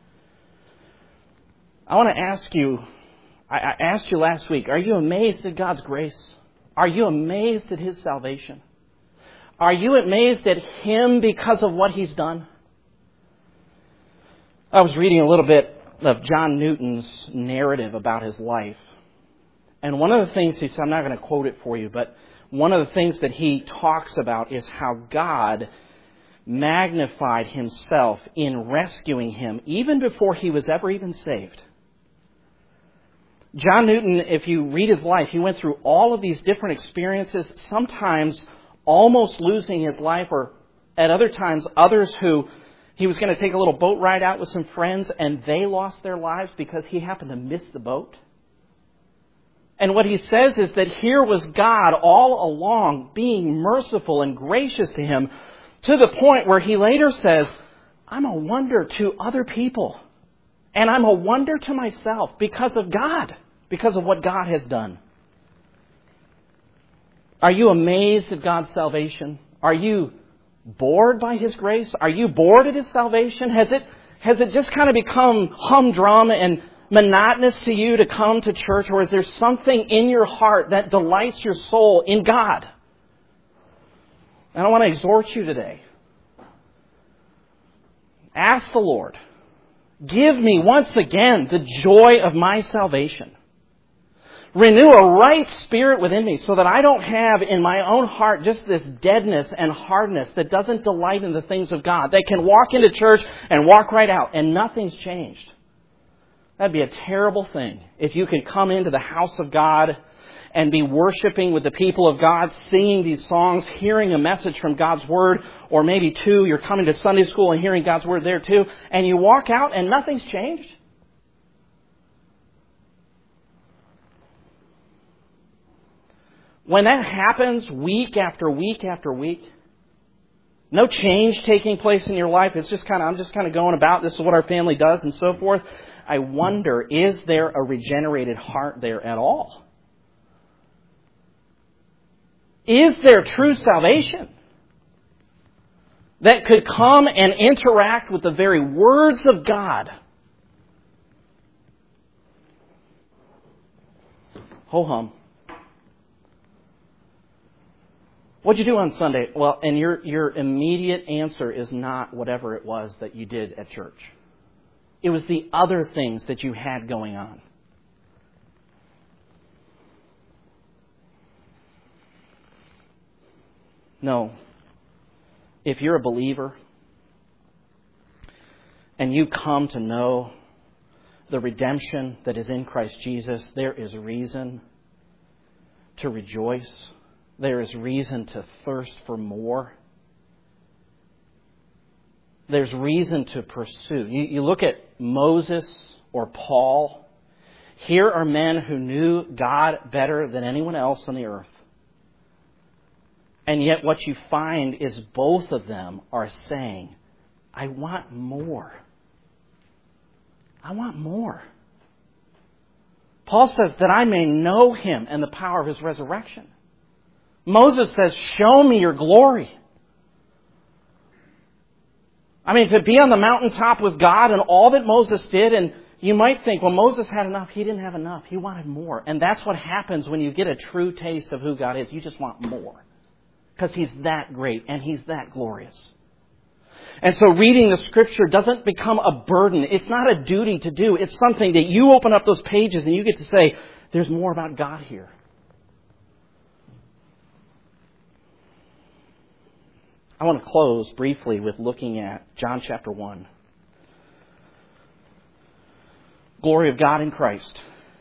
I want to ask you, I asked you last week, are you amazed at God's grace? Are you amazed at His salvation? Are you amazed at Him because of what He's done? I was reading a little bit of John Newton's narrative about his life. And one of the things he said, I'm not going to quote it for you, but one of the things that he talks about is how God magnified Himself in rescuing him even before he was ever even saved. John Newton, if you read his life, he went through all of these different experiences, sometimes almost losing his life, or at other times others who he was going to take a little boat ride out with some friends and they lost their lives because he happened to miss the boat. And what he says is that here was God all along being merciful and gracious to him, to the point where he later says, "I'm a wonder to other people. And I'm a wonder to myself because of God, because of what God has done." Are you amazed at God's salvation? Are you bored by His grace? Are you bored at His salvation? Has it just kind of become humdrum and monotonous to you to come to church? Or is there something in your heart that delights your soul in God? And I want to exhort you today. Ask the Lord, give me once again the joy of my salvation. Renew a right spirit within me so that I don't have in my own heart just this deadness and hardness that doesn't delight in the things of God, that can walk into church and walk right out and nothing's changed. That'd be a terrible thing if you could come into the house of God and be worshiping with the people of God, singing these songs, hearing a message from God's Word, or maybe too, you're coming to Sunday school and hearing God's Word there too, and you walk out and nothing's changed. When that happens week after week after week, no change taking place in your life, I'm just kind of going about, this is what our family does and so forth, I wonder, is there a regenerated heart there at all? Is there true salvation that could come and interact with the very words of God? Ho-hum. What'd you do on Sunday? Well, and your immediate answer is not whatever it was that you did at church. It was the other things that you had going on. No. If you're a believer and you come to know the redemption that is in Christ Jesus, there is reason to rejoice. There is reason to thirst for more. There's reason to pursue. You look at Moses or Paul. Here are men who knew God better than anyone else on the earth. And yet what you find is both of them are saying, I want more. I want more. Paul says that I may know Him and the power of His resurrection. Moses says, show me your glory. I mean, to be on the mountaintop with God and all that Moses did, and you might think, well, Moses had enough. He didn't have enough. He wanted more. And that's what happens when you get a true taste of who God is. You just want more. Because He's that great and He's that glorious. And so reading the Scripture doesn't become a burden. It's not a duty to do. It's something that you open up those pages and you get to say, there's more about God here. I want to close briefly with looking at John chapter 1. Glory of God in Christ.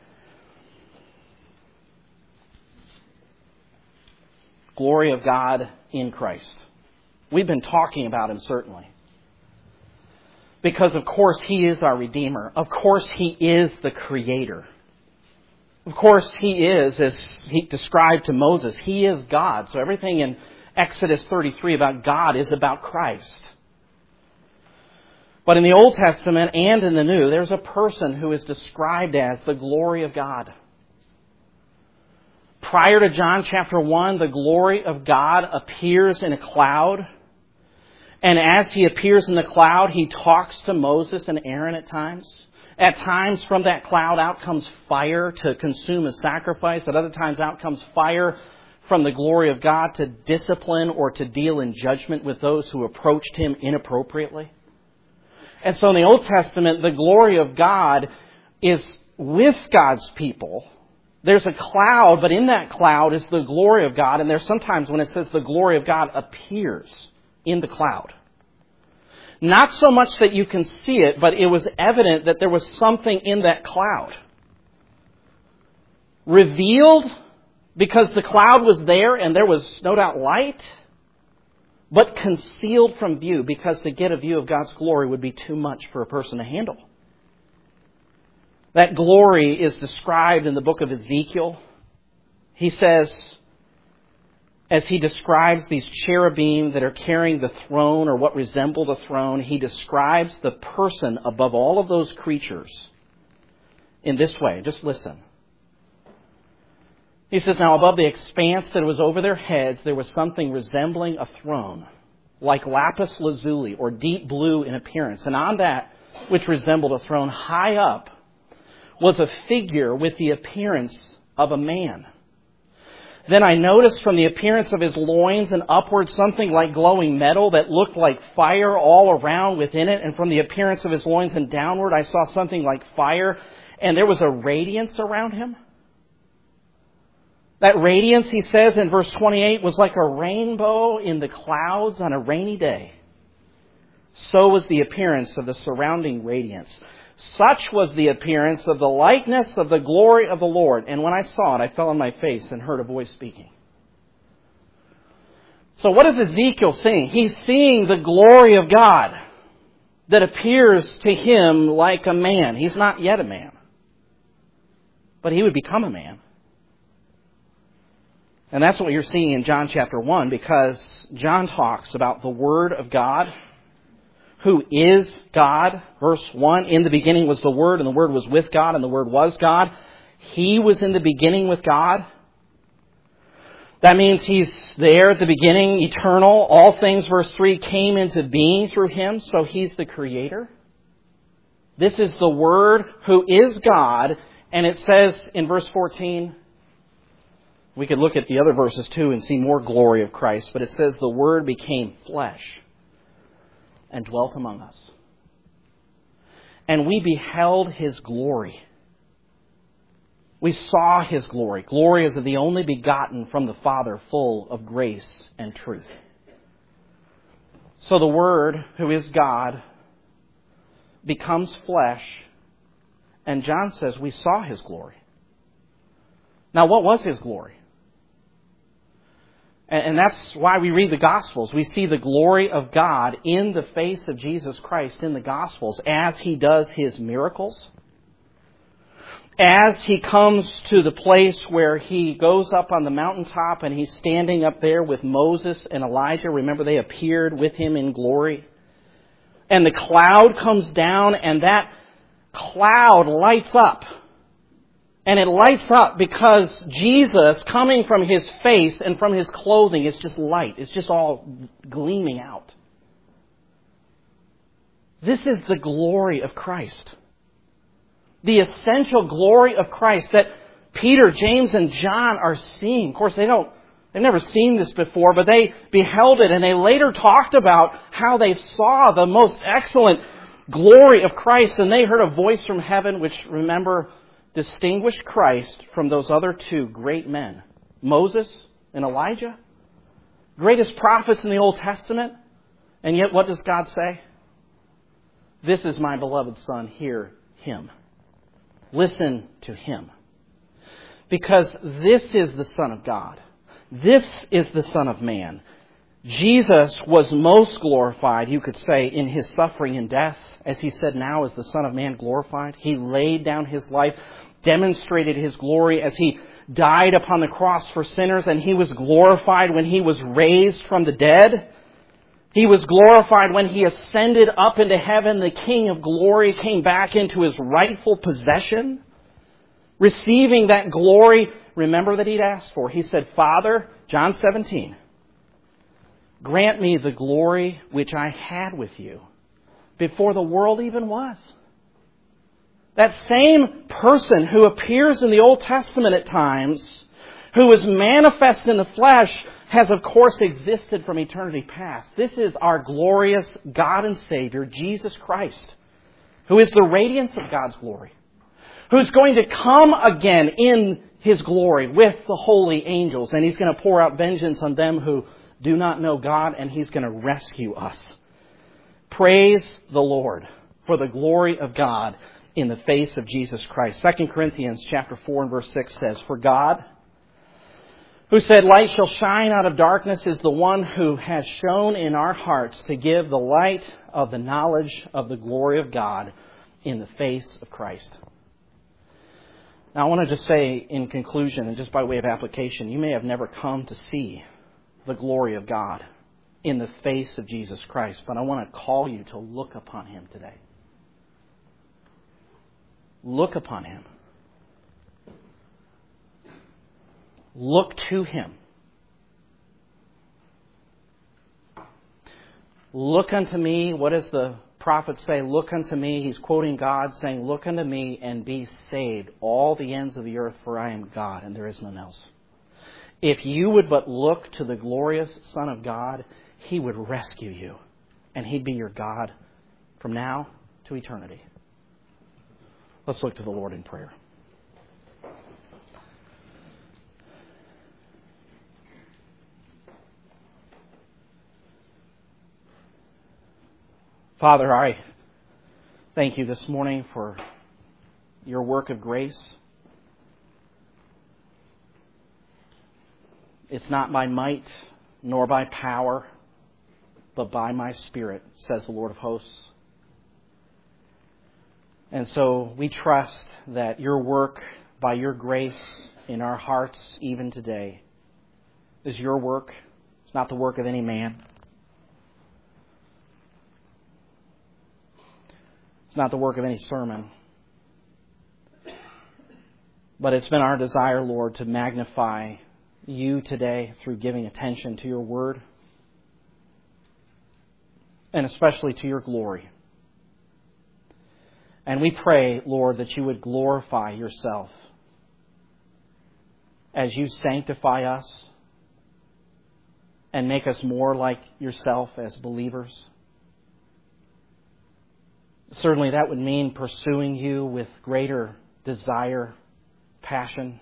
Glory of God in Christ. We've been talking about Him, certainly. Because, of course, He is our Redeemer. Of course, He is the Creator. Of course, He is, as He described to Moses, He is God. So everything in Exodus 33 about God is about Christ. But in the Old Testament and in the New, there's a person who is described as the glory of God. Prior to John chapter 1, the glory of God appears in a cloud. And as He appears in the cloud, He talks to Moses and Aaron at times. At times from that cloud out comes fire to consume a sacrifice. At other times out comes fire from the glory of God to discipline or to deal in judgment with those who approached Him inappropriately. And so in the Old Testament, the glory of God is with God's people. There's a cloud, but in that cloud is the glory of God. And there's sometimes when it says the glory of God appears in the cloud. Not so much that you can see it, but it was evident that there was something in that cloud. Revealed because the cloud was there and there was no doubt light, but concealed from view because to get a view of God's glory would be too much for a person to handle. That glory is described in the book of Ezekiel. He says, as he describes these cherubim that are carrying the throne or what resemble the throne, he describes the person above all of those creatures in this way. Just listen. He says, now above the expanse that was over their heads, there was something resembling a throne, like lapis lazuli or deep blue in appearance. And on that, which resembled a throne, high up was a figure with the appearance of a man. Then I noticed from the appearance of his loins and upward something like glowing metal that looked like fire all around within it. And from the appearance of his loins and downward, I saw something like fire. And there was a radiance around him. That radiance, he says in verse 28, was like a rainbow in the clouds on a rainy day. So was the appearance of the surrounding radiance. Such was the appearance of the likeness of the glory of the Lord. And when I saw it, I fell on my face and heard a voice speaking. So what is Ezekiel seeing? He's seeing the glory of God that appears to him like a man. He's not yet a man, but he would become a man. And that's what you're seeing in John chapter 1, because John talks about the Word of God, who is God. Verse 1, in the beginning was the Word, and the Word was with God, and the Word was God. He was in the beginning with God. That means He's there at the beginning, eternal. All things, verse 3, came into being through Him, so He's the Creator. This is the Word who is God, and it says in verse 14, we could look at the other verses too and see more glory of Christ, but it says the Word became flesh and dwelt among us. And we beheld His glory. We saw His glory. Glory as of the only begotten from the Father, full of grace and truth. So the Word, who is God, becomes flesh, and John says we saw His glory. Now, what was His glory? And that's why we read the Gospels. We see the glory of God in the face of Jesus Christ in the Gospels as He does His miracles. As He comes to the place where He goes up on the mountaintop and He's standing up there with Moses and Elijah. Remember, they appeared with Him in glory. And the cloud comes down, and that cloud lights up. And it lights up because Jesus, coming from His face and from His clothing, is just light. It's just all gleaming out. This is the glory of Christ. The essential glory of Christ that Peter, James, and John are seeing. Of course, they've never seen this before, but they beheld it, and they later talked about how they saw the most excellent glory of Christ, and they heard a voice from heaven which, remember, distinguished Christ from those other two great men, Moses and Elijah, greatest prophets in the Old Testament. And yet what does God say? This is my beloved Son, hear Him. Listen to Him. Because this is the Son of God. This is the Son of Man. Jesus was most glorified, you could say, in His suffering and death. As He said, now is the Son of Man glorified. He laid down His life, demonstrated His glory as He died upon the cross for sinners, and He was glorified when He was raised from the dead. He was glorified when He ascended up into heaven. The King of glory came back into His rightful possession, receiving that glory, remember, that He'd asked for. He said, Father, John 17, grant me the glory which I had with You before the world even was. That same person who appears in the Old Testament at times, who is manifest in the flesh, has of course existed from eternity past. This is our glorious God and Savior, Jesus Christ, who is the radiance of God's glory, who's going to come again in His glory with the holy angels, and He's going to pour out vengeance on them who do not know God, and He's going to rescue us. Praise the Lord for the glory of God in the face of Jesus Christ. 2 Corinthians chapter 4 and verse 6 says, For God, who said, Light shall shine out of darkness, is the one who has shone in our hearts to give the light of the knowledge of the glory of God in the face of Christ. Now I want to just say in conclusion, and just by way of application, you may have never come to see the glory of God in the face of Jesus Christ, but I want to call you to look upon Him today. Look upon Him. Look to Him. Look unto me. What does the prophet say? Look unto me. He's quoting God, saying, Look unto me and be saved, all the ends of the earth, for I am God and there is none else. If you would but look to the glorious Son of God, He would rescue you, and He'd be your God from now to eternity. Let's look to the Lord in prayer. Father, I thank you this morning for your work of grace. It's not by might nor by power, but by my Spirit, says the Lord of hosts. And so we trust that your work by your grace in our hearts even today is your work. It's not the work of any man. It's not the work of any sermon. But it's been our desire, Lord, to magnify you today through giving attention to your word and especially to your glory. And we pray, Lord, that you would glorify yourself as you sanctify us and make us more like yourself as believers. Certainly that would mean pursuing you with greater desire, passion.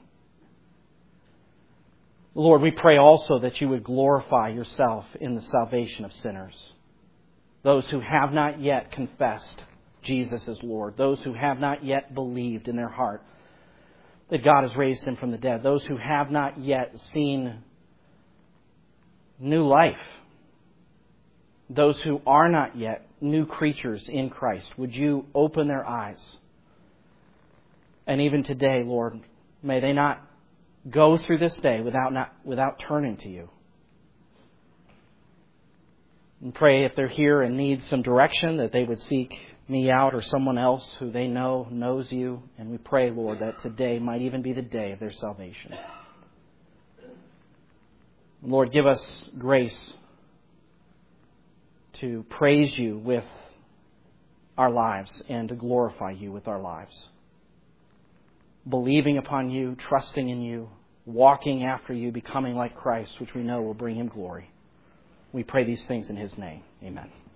Lord, we pray also that you would glorify yourself in the salvation of sinners. Those who have not yet confessed Jesus as Lord. Those who have not yet believed in their heart that God has raised Him from the dead. Those who have not yet seen new life. Those who are not yet new creatures in Christ. Would you open their eyes? And even today, Lord, may they not go through this day without turning to you. And pray if they're here and need some direction that they would seek me out or someone else who they know knows you. And we pray, Lord, that today might even be the day of their salvation. Lord, give us grace to praise you with our lives and to glorify you with our lives. Believing upon you, trusting in you, walking after you, becoming like Christ, which we know will bring Him glory. We pray these things in His name. Amen.